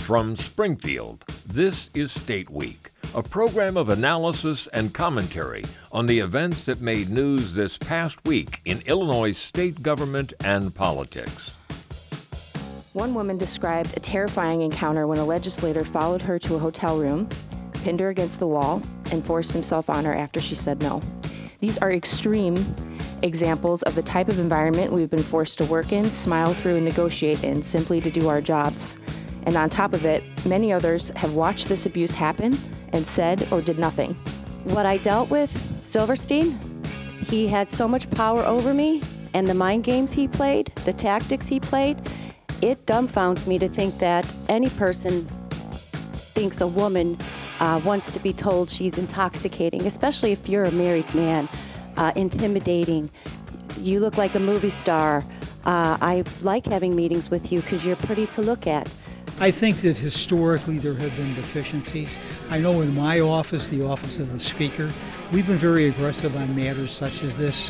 From Springfield, this is State Week, a program of analysis and commentary on the events that made news this past week in Illinois state government and politics. One woman described a terrifying encounter when a legislator followed her to a hotel room, pinned her against the wall, and forced himself on her after she said no. These are extreme examples of the type of environment we've been forced to work in, smile through, and negotiate in simply to do our jobs. And on top of it, many others have watched this abuse happen and said or did nothing. What I dealt with, Silverstein, he had so much power over me, and the mind games he played, the tactics he played, it dumbfounds me to think that any person thinks a woman wants to be told she's intoxicating, especially if you're a married man, intimidating. You look like a movie star. I like having meetings with you because you're pretty to look at. I think that historically there have been deficiencies. I know in my office, the office of the Speaker, we've been very aggressive on matters such as this.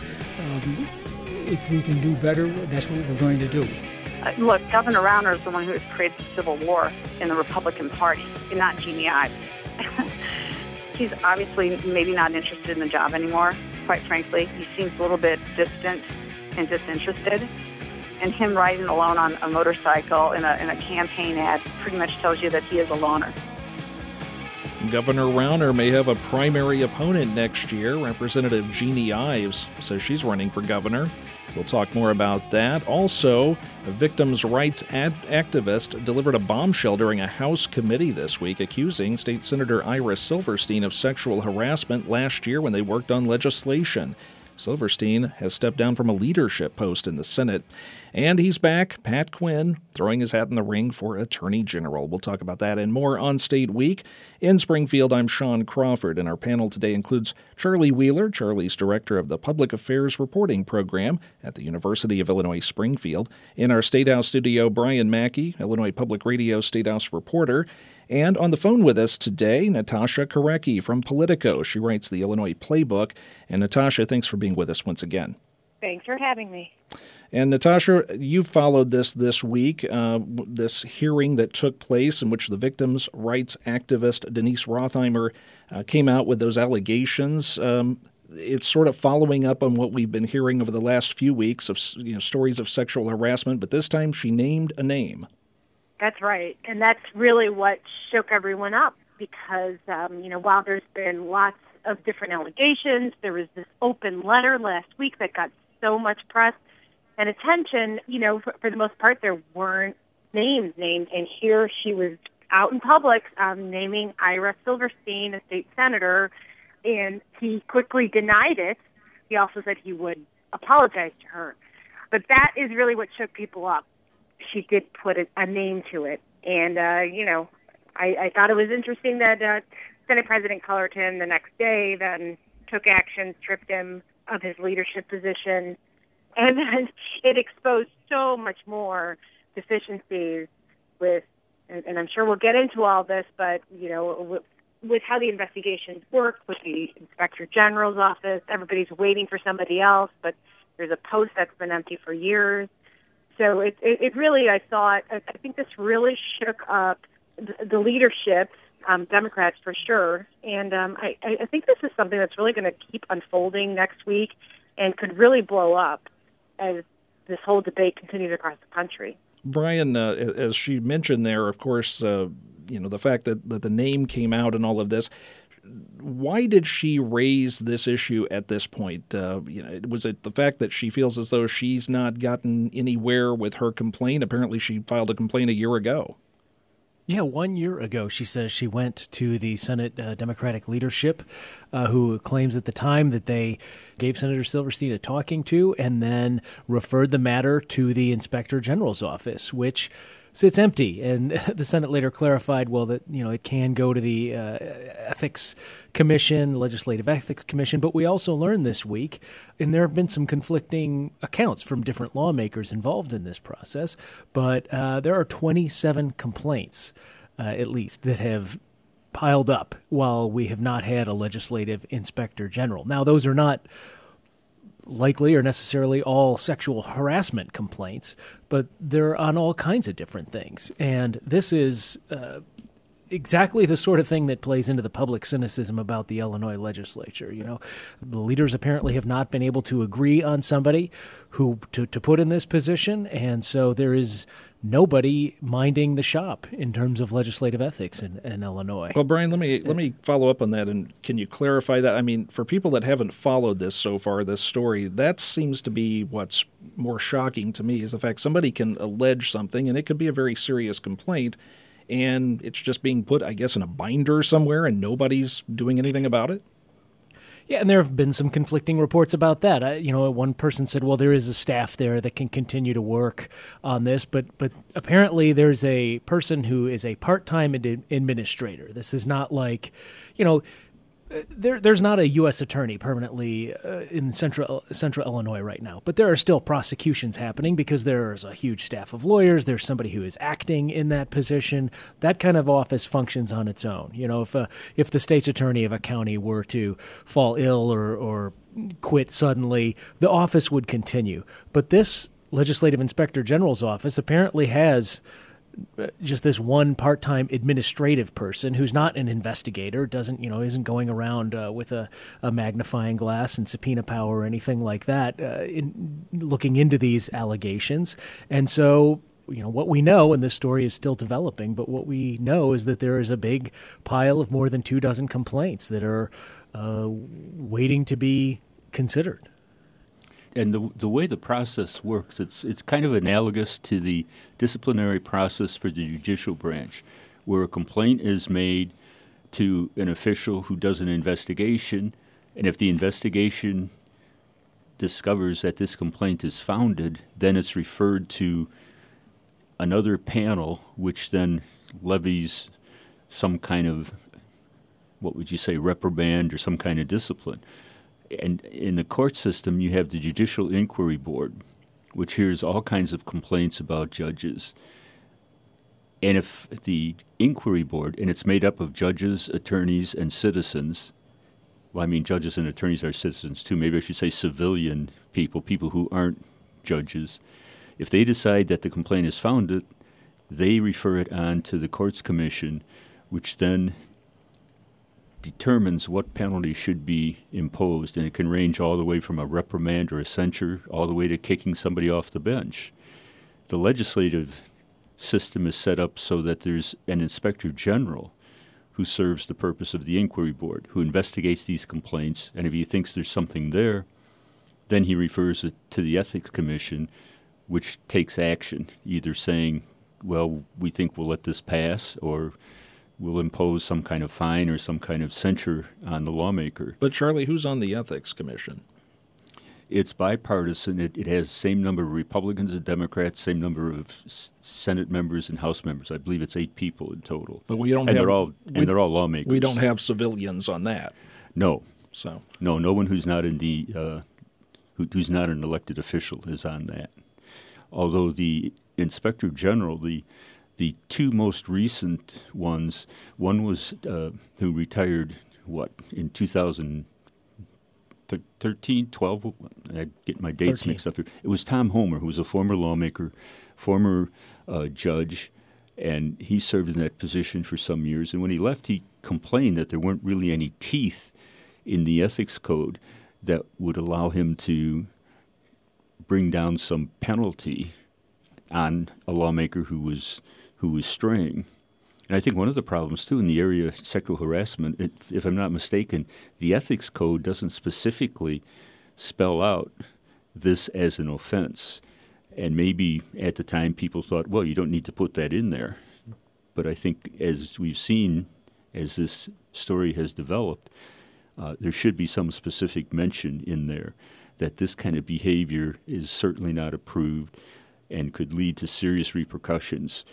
If we can do better, that's what we're going to do. Look, Governor Rauner is the one who has created the Civil War in the Republican Party, and not Jeannie Ives. He's obviously maybe not interested in the job anymore, quite frankly. He seems a little bit distant and disinterested. And him riding alone on a motorcycle in a campaign ad pretty much tells you that he is a loner. Governor Rauner may have a primary opponent next year. Representative Jeannie Ives says she's running for governor. We'll talk more about that. Also, a victims' rights activist delivered a bombshell during a House committee this week, accusing State Senator Ira Silverstein of sexual harassment last year when they worked on legislation. Silverstein has stepped down from a leadership post in the Senate. And he's back, Pat Quinn, throwing his hat in the ring for Attorney General. We'll talk about that and more on State Week. In Springfield, I'm Sean Crawford, and our panel today includes Charlie Wheeler. Charlie's director of the Public Affairs Reporting Program at the University of Illinois Springfield. In our State House studio, Brian Mackey, Illinois Public Radio State House reporter. And on the phone with us today, Natasha Korecki from Politico. She writes the Illinois Playbook. And Natasha, thanks for being with us once again. Thanks for having me. And Natasha, you followed this week, this hearing that took place in which the victims' rights activist Denise Rothheimer came out with those allegations. It's sort of following up on what we've been hearing over the last few weeks of stories of sexual harassment, but this time she named a name. That's right, and that's really what shook everyone up because, while there's been lots of different allegations, there was this open letter last week that got so much press and attention. For the most part, there weren't names named, and here she was out in public naming Ira Silverstein, a state senator, and he quickly denied it. He also said he would apologize to her. But that is really what shook people up. She did put a name to it. And, I thought it was interesting that Senate President Cullerton the next day then took action, stripped him of his leadership position. And then it exposed so much more deficiencies and I'm sure we'll get into all this, but, with how the investigations work, with the Inspector General's office, everybody's waiting for somebody else, but there's a post that's been empty for years. So it really, I think this really shook up the leadership, Democrats for sure. And I think this is something that's really going to keep unfolding next week and could really blow up as this whole debate continues across the country. Brian, as she mentioned there, of course, the fact that the name came out and all of this, why did she raise this issue at this point? Was it the fact that she feels as though she's not gotten anywhere with her complaint? Apparently she filed a complaint a year ago. Yeah, 1 year ago, she says she went to the Senate Democratic leadership, who claims at the time that they gave Senator Silverstein a talking to and then referred the matter to the Inspector General's office, which sits empty. And the Senate later clarified, that, it can go to the Ethics Commission, Legislative Ethics Commission. But we also learned this week, and there have been some conflicting accounts from different lawmakers involved in this process, but there are 27 complaints, at least, that have piled up while we have not had a legislative inspector general. Now, those are not likely or necessarily all sexual harassment complaints, but they're on all kinds of different things. And this is exactly the sort of thing that plays into the public cynicism about the Illinois legislature. You know, the leaders apparently have not been able to agree on somebody who to put in this position, and so there is nobody minding the shop in terms of legislative ethics in Illinois. Well, Brian, let me follow up on that, and can you clarify that? I mean, for people that haven't followed this so far, this story, that seems to be what's more shocking to me, is the fact somebody can allege something, and it could be a very serious complaint, and it's just being put, I guess, in a binder somewhere, and nobody's doing anything about it? Yeah, and there have been some conflicting reports about that. One person said, well, there is a staff there that can continue to work on this, but apparently there's a person who is a part-time administrator. This is not like, there's not a U.S. attorney permanently in central Illinois right now, but there are still prosecutions happening because there's a huge staff of lawyers. There's somebody who is acting in that position. That kind of office functions on its own. If the state's attorney of a county were to fall ill or quit suddenly, the office would continue. But this legislative inspector general's office apparently has just this one part-time administrative person who's not an investigator, isn't going around with a magnifying glass and subpoena power or anything like that, looking into these allegations. And so, what we know, and this story is still developing, but what we know is that there is a big pile of more than 24 complaints that are waiting to be considered. And the way the process works, it's kind of analogous to the disciplinary process for the judicial branch, where a complaint is made to an official who does an investigation, and if the investigation discovers that this complaint is founded, then it's referred to another panel, which then levies some kind of, what would you say, reprimand or some kind of discipline. And in the court system, you have the Judicial Inquiry Board, which hears all kinds of complaints about judges. And if the Inquiry Board, and it's made up of judges, attorneys, and citizens, well, I mean, judges and attorneys are citizens too. Maybe I should say civilian people who aren't judges. If they decide that the complaint is founded, they refer it on to the Courts Commission, which then determines what penalty should be imposed, and it can range all the way from a reprimand or a censure all the way to kicking somebody off the bench. The legislative system is set up so that there's an inspector general who serves the purpose of the inquiry board, who investigates these complaints, and if he thinks there's something there, then he refers it to the ethics commission, which takes action, either saying, well, we think we'll let this pass, or will impose some kind of fine or some kind of censure on the lawmaker. But, Charlie, who's on the Ethics Commission? It's bipartisan. It has the same number of Republicans and Democrats, same number of Senate members and House members. I believe it's 8 people in total. But we don't and have... they're all lawmakers. We don't have civilians on that. No. So no one who's not in the who's not an elected official is on that. Although the Inspector General, the 2 most recent ones, one was who retired, in 2013, 12? I get my dates 13. mixed up here. It was Tom Homer, who was a former lawmaker, former judge, and he served in that position for some years. And when he left, he complained that there weren't really any teeth in the ethics code that would allow him to bring down some penalty on a lawmaker who was straying. And I think one of the problems, too, in the area of sexual harassment, if I'm not mistaken, the ethics code doesn't specifically spell out this as an offense. And maybe at the time people thought, well, you don't need to put that in there. But I think as we've seen, as this story has developed, there should be some specific mention in there that this kind of behavior is certainly not approved and could lead to serious repercussions.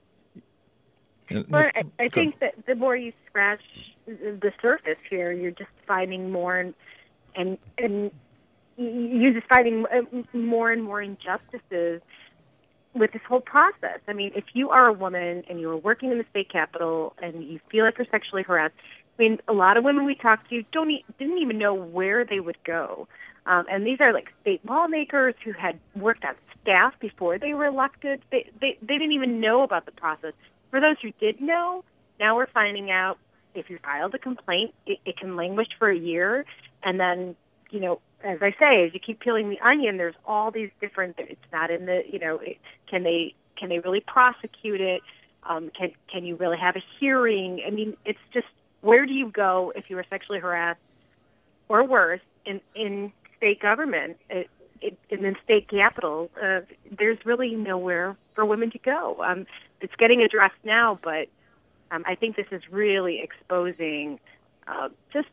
Well, I think that the more you scratch the surface here, you're just finding more and you're just finding more and more injustices with this whole process. I mean, if you are a woman and you are working in the state capitol and you feel like you're sexually harassed, I mean, a lot of women we talked to didn't even know where they would go. And these are like state lawmakers who had worked on staff before they were elected. They didn't even know about the process. For those who did know, now we're finding out if you filed a complaint, it can languish for a year. And then, as I say, as you keep peeling the onion, there's all these different, it's not in the, can they really prosecute it? Can you really have a hearing? I mean, it's just, where do you go if you were sexually harassed or worse in state government, in state capitals? There's really nowhere for women to go. It's getting addressed now, but I think this is really exposing just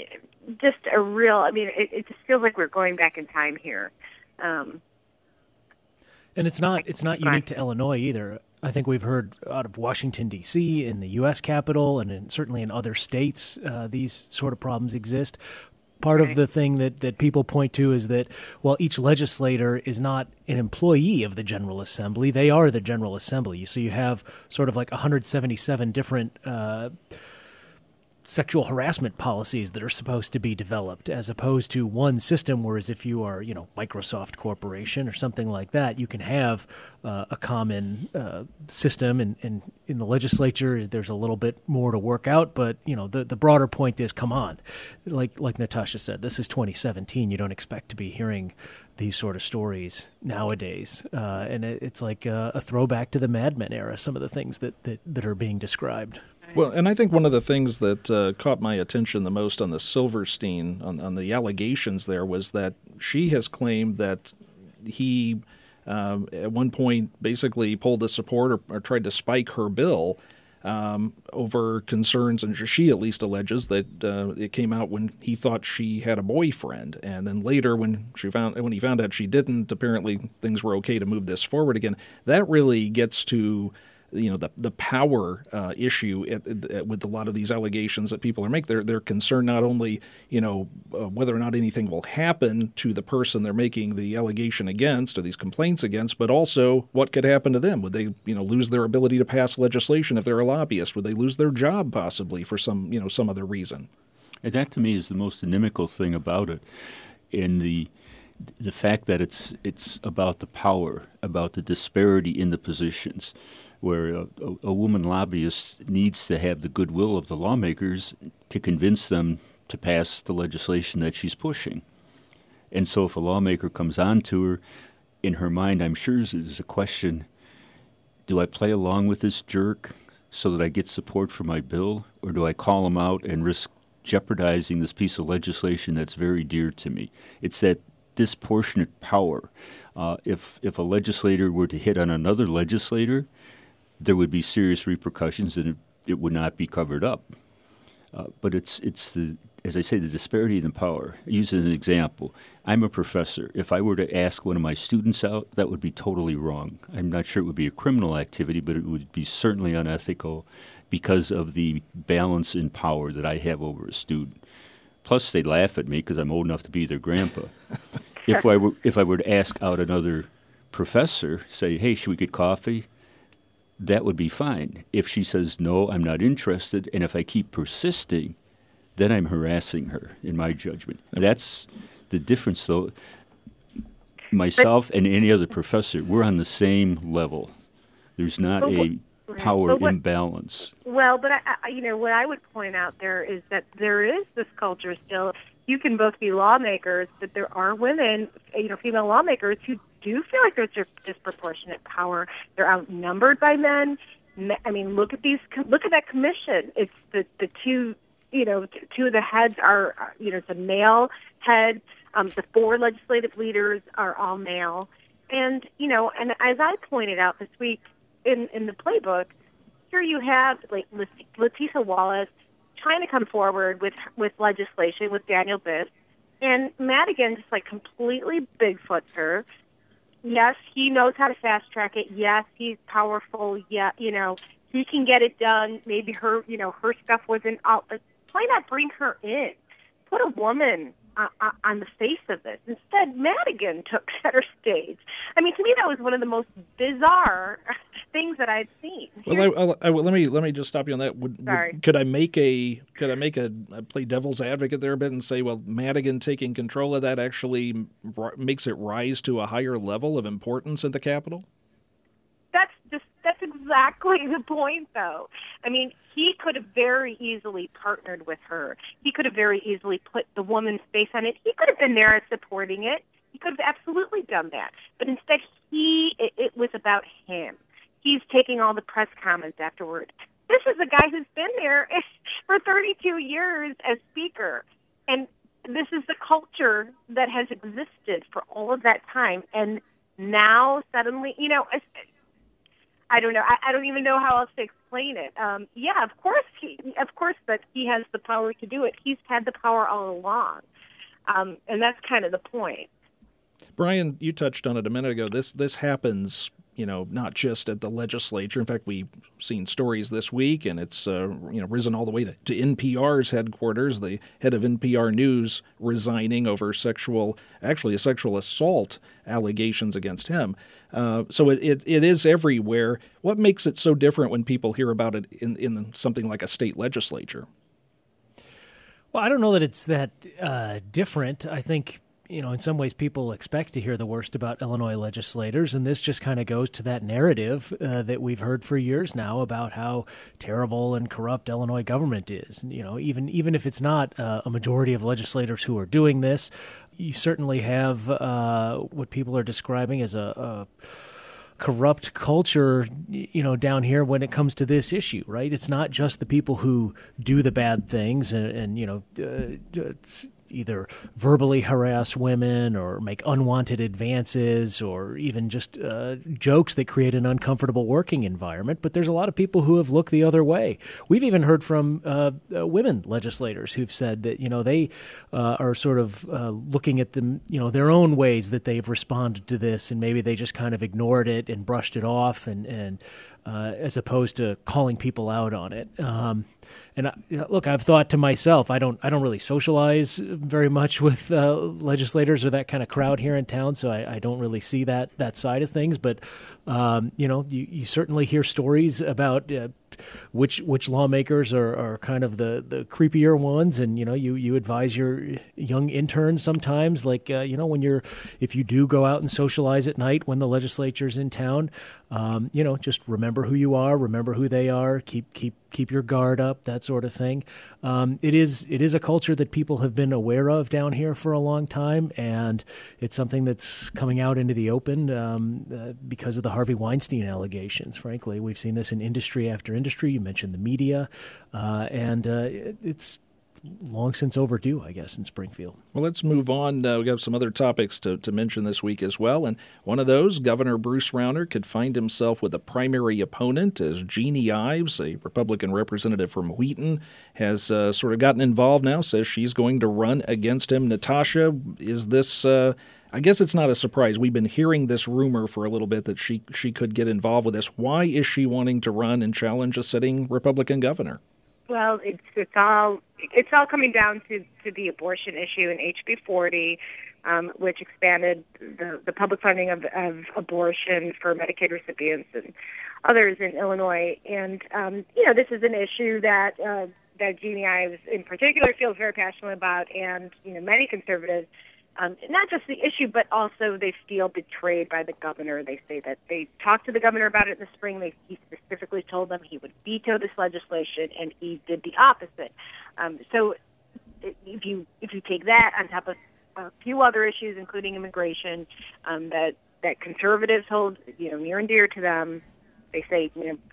a real, it just feels like we're going back in time here. And it's not unique to Illinois either. I think we've heard out of Washington, D.C., in the U.S. Capitol, and certainly in other states, these sort of problems exist. Part of the thing that people point to is that while each legislator is not an employee of the General Assembly, they are the General Assembly. So you have sort of like 177 different sexual harassment policies that are supposed to be developed, as opposed to one system, whereas if you are, Microsoft Corporation or something like that, you can have a common system, and in the legislature there's a little bit more to work out, but the broader point is, come on, like Natasha said, this is 2017. You don't expect to be hearing these sort of stories nowadays, and it's like a throwback to the Mad Men era, some of the things that are being described. Well, and I think one of the things that caught my attention the most on the Silverstein, on the allegations there, was that she has claimed that he, at one point, basically pulled the support or tried to spike her bill over concerns, and she at least alleges that it came out when he thought she had a boyfriend, and then later when he found out she didn't, apparently things were okay to move this forward again. That really gets to the power issue with a lot of these allegations that people are making. They're concerned not only whether or not anything will happen to the person they're making the allegation against or these complaints against, but also what could happen to them. Would they lose their ability to pass legislation if they're a lobbyist? Would they lose their job possibly for some other reason? And that to me is the most inimical thing about it, in the fact that it's about the power, about the disparity in the positions, where a woman lobbyist needs to have the goodwill of the lawmakers to convince them to pass the legislation that she's pushing. And so if a lawmaker comes on to her, in her mind, I'm sure there's a question, do I play along with this jerk so that I get support for my bill, or do I call him out and risk jeopardizing this piece of legislation that's very dear to me? It's that disproportionate power. If a legislator were to hit on another legislator, there would be serious repercussions, and it would not be covered up. But it's as I say, the disparity in the power. I use it as an example. I'm a professor. If I were to ask one of my students out, that would be totally wrong. I'm not sure it would be a criminal activity, but it would be certainly unethical because of the balance in power that I have over a student. Plus, they'd laugh at me because I'm old enough to be their grandpa. If I were to ask out another professor, say, hey, should we get coffee? That would be fine. If she says, no, I'm not interested, and if I keep persisting, then I'm harassing her, in my judgment. That's the difference, though. Myself and any other professor, we're on the same level. There's not a power imbalance. Well, but what I would point out there is that there is this culture still. You can both be lawmakers, but there are women, female lawmakers who do feel like there's disproportionate power. They're outnumbered by men. I mean, look at that commission. It's the two of the heads are, it's a male head. The 4 legislative leaders are all male. And as I pointed out this week in the playbook, here you have like Latisha Wallace trying to come forward with legislation with Daniel Biss, and Madigan just like completely Bigfoots her. Yes, he knows how to fast track it. Yes, he's powerful. Yeah, he can get it done. Maybe her stuff wasn't out. But why not bring her in? Put a woman on the face of this. Instead, Madigan took center stage. I mean, to me, that was one of the most bizarre things that I'd seen. Well, let me just stop you on that. Sorry. Could I play devil's advocate there a bit and say, well, Madigan taking control of that actually makes it rise to a higher level of importance in the Capitol? That's exactly the point, though. I mean, he could have very easily partnered with her. He could have very easily put the woman's face on it. He could have been there supporting it. He could have absolutely done that. But instead, it was about him. He's taking all the press comments afterward. This is a guy who's been there for 32 years as Speaker. And this is the culture that has existed for all of that time. And now, suddenly, I don't know. I don't even know how else to explain it. Yeah, of course that he has the power to do it. He's had the power all along, and that's kind of the point. Brian, you touched on it a minute ago. This happens, not just at the legislature. In fact, we've seen stories this week, and it's risen all the way to NPR's headquarters. The head of NPR News resigning over a sexual assault allegations against him. So it is everywhere. What makes it so different when people hear about it in something like a state legislature? Well, I don't know that it's that different. I think, in some ways people expect to hear the worst about Illinois legislators, and this just kind of goes to that narrative that we've heard for years now about how terrible and corrupt Illinois government is. Even if it's not a majority of legislators who are doing this, you certainly have what people are describing as a corrupt culture, down here when it comes to this issue, right? It's not just the people who do the bad things and either verbally harass women or make unwanted advances or even just jokes that create an uncomfortable working environment. But there's a lot of people who have looked the other way. We've even heard from women legislators who've said that, they are sort of looking at them, their own ways that they've responded to this, and maybe they just kind of ignored it and brushed it off and as opposed to calling people out on it. Look, I've thought to myself, I don't really socialize very much with legislators or that kind of crowd here in town, so I don't really see that side of things. But you certainly hear stories about which lawmakers are kind of the creepier ones, and you advise your young interns sometimes, like if you do go out and socialize at night when the legislature's in town, just remember who you are, remember who they are, keep your guard up, that sort of thing. It is a culture that people have been aware of down here for a long time, and it's something that's coming out into the open because of the Harvey Weinstein allegations. Frankly, we've seen this in industry after industry. You mentioned the media, and it's long since overdue, I guess, in Springfield. Well, let's move on. We have some other topics to mention this week as well. And one of those, Governor Bruce Rauner could find himself with a primary opponent as Jeannie Ives, a Republican representative from Wheaton, has sort of gotten involved now, says she's going to run against him. Natasha, is this... I guess it's not a surprise. We've been hearing this rumor for a little bit that she could get involved with this. Why is she wanting to run and challenge a sitting Republican governor? Well, it's all coming down to the abortion issue in HB 40, which expanded the public funding of abortion for Medicaid recipients and others in Illinois. And this is an issue that Jeannie Ives in particular feels very passionate about, and many conservatives. Not just the issue, but also they feel betrayed by the governor. They say that they talked to the governor about it in the spring. He specifically told them he would veto this legislation, and he did the opposite. So if you take that on top of a few other issues, including immigration, that conservatives hold near and dear to them, they say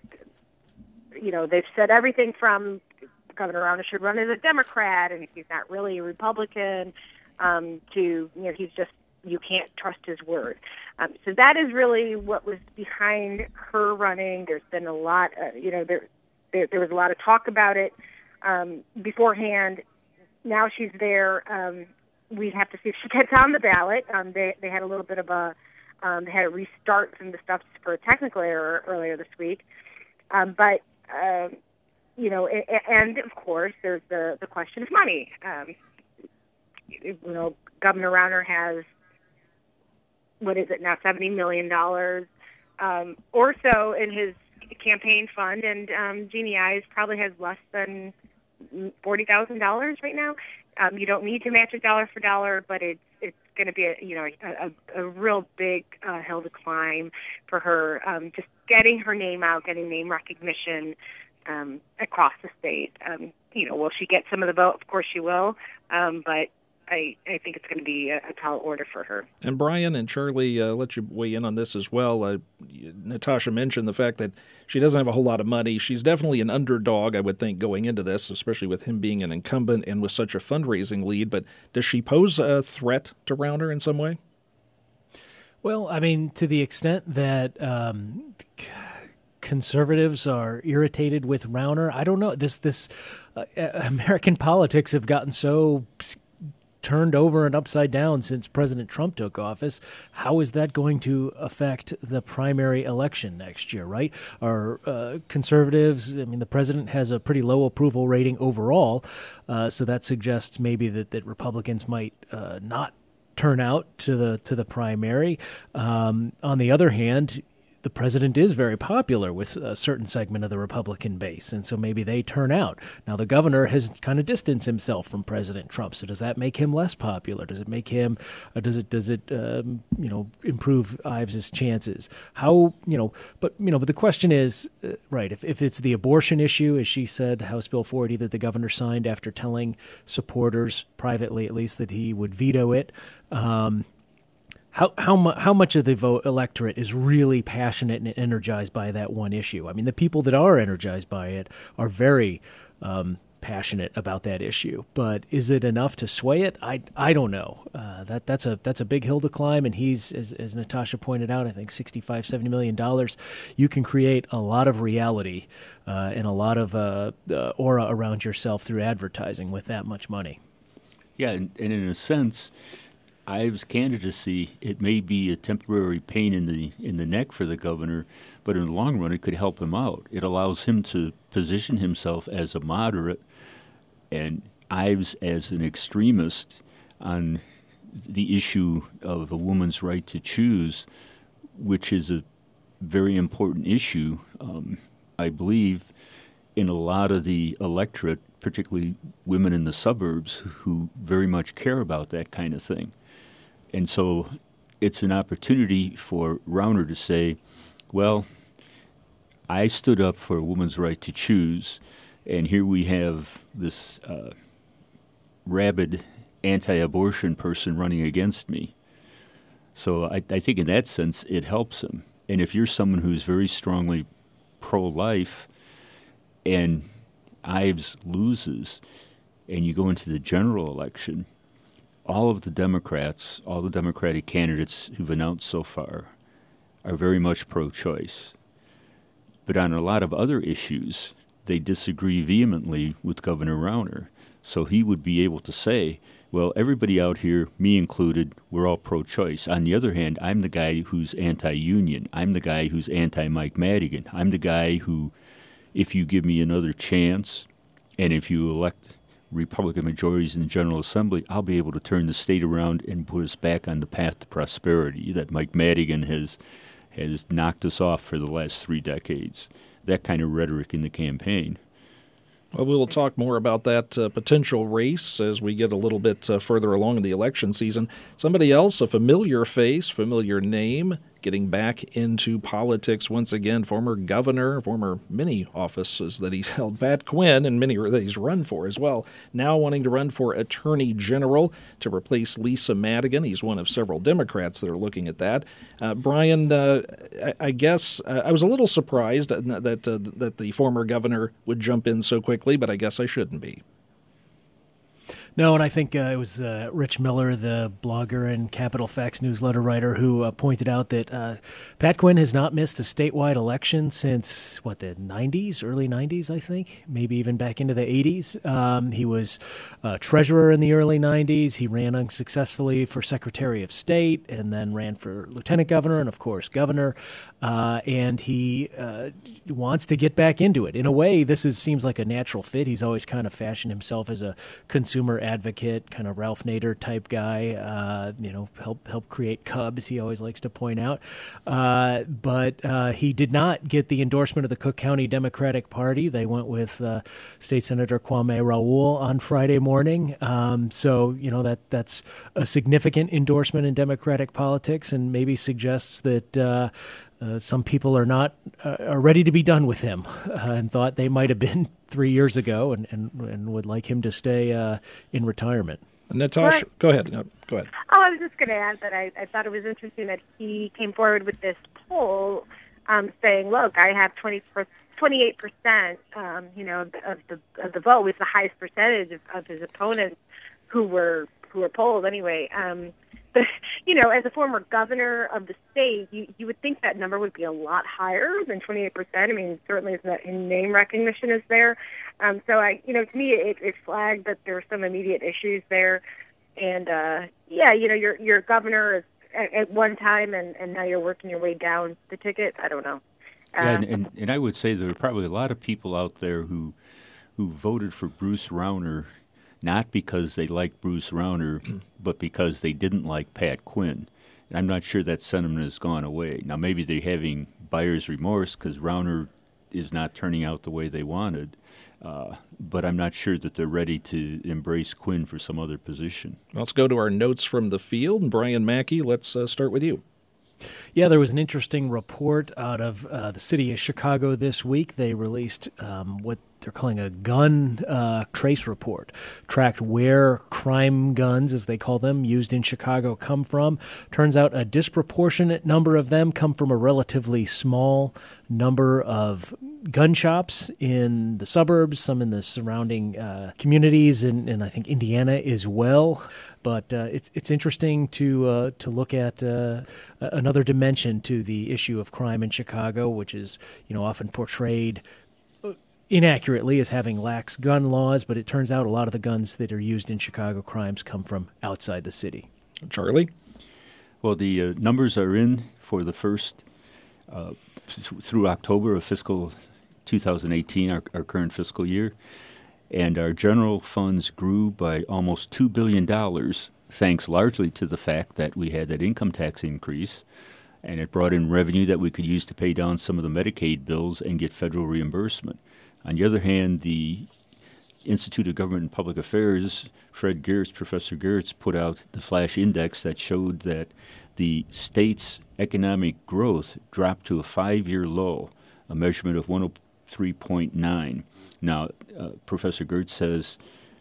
they've said everything from Governor Rauner should run as a Democrat, and if he's not really a Republican. To he's just, you can't trust his word. So that is really what was behind her running. There's been a lot, there was a lot of talk about it beforehand. Now she's there. We have to see if she gets on the ballot. They had a little bit of they had to restart some of the stuff for a technical error earlier this week. And of course there's the question of money. Governor Rauner has, what is it now, $70 million or so in his campaign fund, and Jeannie Ives probably has less than $40,000 right now. You don't need to match it dollar for dollar, but it's going to be a real big hill to climb for her. Just getting her name out, getting name recognition across the state. Will she get some of the vote? Of course she will, but I think it's going to be a tall order for her. And Brian and Charlie, let you weigh in on this as well. Natasha mentioned the fact that she doesn't have a whole lot of money. She's definitely an underdog, I would think, going into this, especially with him being an incumbent and with such a fundraising lead. But does she pose a threat to Rauner in some way? Well, I mean, to the extent that conservatives are irritated with Rauner, I don't know. This American politics have gotten so turned over and upside down since President Trump took office. How is that going to affect the primary election next year, right? Are conservatives, I mean, the president has a pretty low approval rating overall, so that suggests maybe that Republicans might not turn out to the primary. On the other hand, the president is very popular with a certain segment of the Republican base, and so maybe they turn out. Now, the governor has kind of distanced himself from President Trump, so does that make him less popular? Does it make him? Does it improve Ives' chances? How But the question is, right? If it's the abortion issue, as she said, House Bill 40 that the governor signed after telling supporters privately, at least, that he would veto it. How much of the electorate is really passionate and energized by that one issue? I mean, the people that are energized by it are very passionate about that issue. But is it enough to sway it? I don't know. That's a big hill to climb, and he's, as Natasha pointed out, I think $65-70 million. You can create a lot of reality and a lot of aura around yourself through advertising with that much money. Yeah, and in a sense, Ives' candidacy, it may be a temporary pain in the neck for the governor, but in the long run, it could help him out. It allows him to position himself as a moderate and Ives as an extremist on the issue of a woman's right to choose, which is a very important issue, I believe, in a lot of the electorate, particularly women in the suburbs who very much care about that kind of thing. And so it's an opportunity for Rauner to say, well, I stood up for a woman's right to choose, and here we have this rabid anti-abortion person running against me. So I think in that sense it helps him. And if you're someone who's very strongly pro-life and Ives loses and you go into the general election, all of the Democrats, all the Democratic candidates who've announced so far are very much pro-choice. But on a lot of other issues, they disagree vehemently with Governor Rauner. So he would be able to say, well, everybody out here, me included, we're all pro-choice. On the other hand, I'm the guy who's anti-union. I'm the guy who's anti-Mike Madigan. I'm the guy who, if you give me another chance, and if you elect Republican majorities in the General Assembly, I'll be able to turn the state around and put us back on the path to prosperity that Mike Madigan has knocked us off for the last 3 decades. That kind of rhetoric in the campaign. Well, we'll talk more about that potential race as we get a little bit further along in the election season. Somebody else, a familiar face, familiar name, getting back into politics once again, former governor, former many offices that he's held, Pat Quinn, and many that he's run for as well, now wanting to run for Attorney General to replace Lisa Madigan. He's one of several Democrats that are looking at that. Brian, I guess I was a little surprised that the former governor would jump in so quickly, but I guess I shouldn't be. No, and I think it was Rich Miller, the blogger and Capital Facts newsletter writer, who pointed out that Pat Quinn has not missed a statewide election since, the 90s, early 90s, I think, maybe even back into the 80s. He was treasurer in the early 90s. He ran unsuccessfully for Secretary of State and then ran for lieutenant governor and, of course, governor. And he wants to get back into it. In a way, this seems like a natural fit. He's always kind of fashioned himself as a consumer advocate, kind of Ralph Nader type guy. Help create Cubs, he always likes to point out. But he did not get the endorsement of the Cook County Democratic Party. They went with State Senator Kwame Raoul on Friday morning. So that's a significant endorsement in Democratic politics, and maybe suggests that some people are ready to be done with him, and thought they might have been 3 years ago, and would like him to stay in retirement. Natasha, go ahead. No, go ahead. Oh, I was just going to add that I thought it was interesting that he came forward with this poll saying, "Look, I have 28%, of the vote, was the highest percentage of his opponents who were polled anyway." But, as a former governor of the state, you would think that number would be a lot higher than 28%. I mean, certainly name recognition is there. So to me, it flagged that there were some immediate issues there. And, you're a governor at one time, and now you're working your way down the ticket. I don't know. And I would say there are probably a lot of people out there who voted for Bruce Rauner not because they liked Bruce Rauner, but because they didn't like Pat Quinn. And I'm not sure that sentiment has gone away. Now, maybe they're having buyer's remorse because Rauner is not turning out the way they wanted, but I'm not sure that they're ready to embrace Quinn for some other position. Let's go to our notes from the field. Brian Mackey, let's start with you. Yeah, there was an interesting report out of the city of Chicago this week. They released what they're calling a gun trace report, tracked where crime guns, as they call them, used in Chicago come from. Turns out a disproportionate number of them come from a relatively small number of gun shops in the suburbs, some in the surrounding communities, and I think Indiana as well. But it's interesting to look at another dimension to the issue of crime in Chicago, which is often portrayed inaccurately as having lax gun laws, but it turns out a lot of the guns that are used in Chicago crimes come from outside the city. Charlie? Well, the numbers are in for the first through October of fiscal 2018, our current fiscal year. And our general funds grew by almost $2 billion, thanks largely to the fact that we had that income tax increase, and it brought in revenue that we could use to pay down some of the Medicaid bills and get federal reimbursement. On the other hand, the Institute of Government and Public Affairs, Professor Geertz, put out the flash index that showed that the state's economic growth dropped to a 5-year low, a measurement of 103.9. Now, Professor Geertz says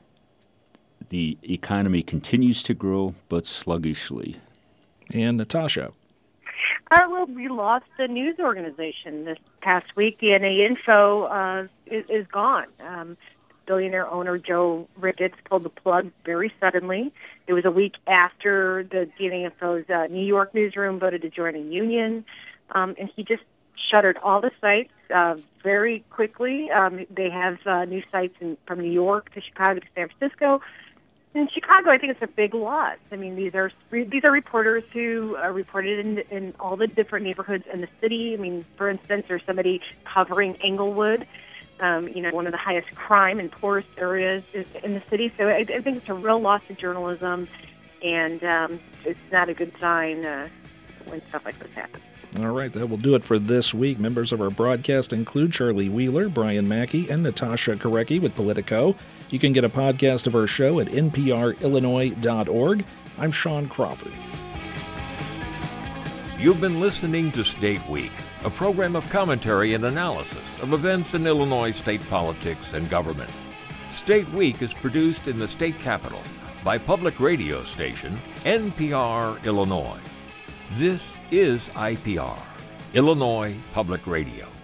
the economy continues to grow, but sluggishly. And Natasha? Well, we lost a news organization this past week. DNA Info is gone. Billionaire owner Joe Ricketts pulled the plug very suddenly. It was a week after the DNA Info's New York newsroom voted to join a union, and he just shuttered all the sites very quickly. They have new sites from New York to Chicago to San Francisco. In Chicago, I think it's a big loss. I mean, these are reporters who reported in all the different neighborhoods in the city. I mean, for instance, there's somebody covering Englewood, one of the highest crime and poorest areas in the city. So I think it's a real loss of journalism, and it's not a good sign when stuff like this happens. All right, that will do it for this week. Members of our broadcast include Charlie Wheeler, Brian Mackey, and Natasha Korecki with Politico. You can get a podcast of our show at nprillinois.org. I'm Sean Crawford. You've been listening to State Week, a program of commentary and analysis of events in Illinois state politics and government. State Week is produced in the state capital by public radio station NPR Illinois. This is IPR, Illinois Public Radio.